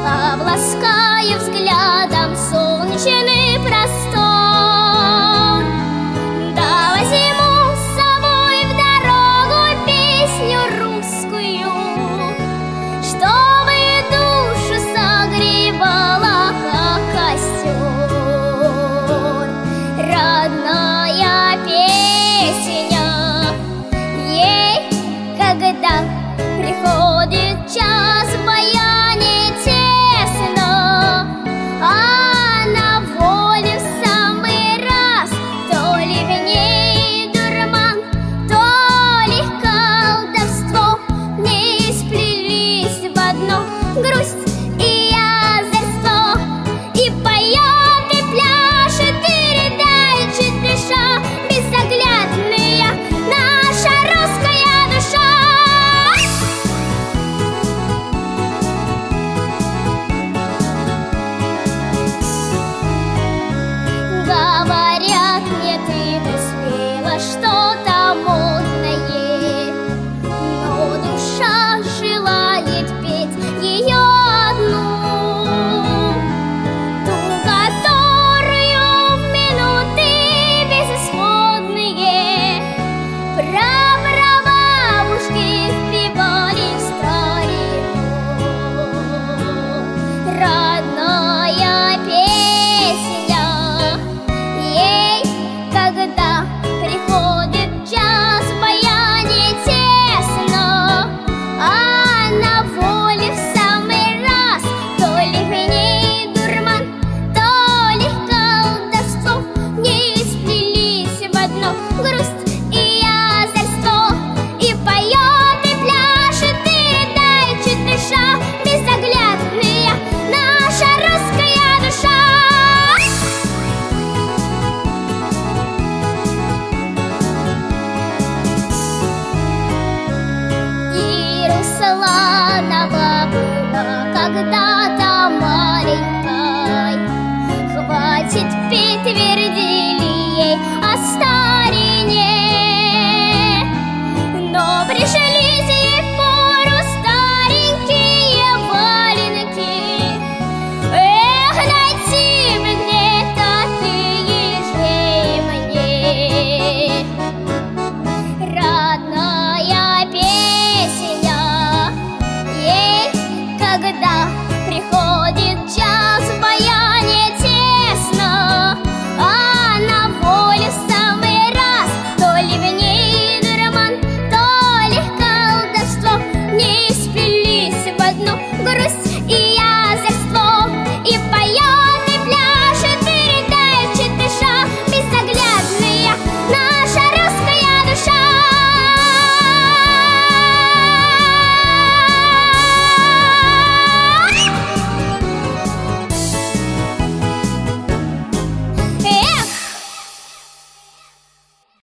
облаская взглядом солнечный простор. Да возьму с собой в дорогу песню русскую, чтобы душу согревала, как костер. Родная песня, ей, когда приходит час в баяне тесно, а на воле в самый раз, то ли в ней дурман, то ли колдовство, не сплелись в одно грусть и озорство. И поет, и пляшет, и рыдает дыша, безоглядная наша русская душа. Говорят мне, ты успела что-то модное, но душа желает петь ее одну, ту, которую в минуты безысходные прапрабабушки впевали в старину. Родная песня, ей, когда приходит час в баяне тесно, а на воле в самый раз, то ли в ней дурман, то ли колдовство, не сплелись в одно грусть и озорство. И поет, и пляшет, и рыдает дыша, безоглядная наша русская душа. И Русланова была когда-то маленькой, хватит петь, верь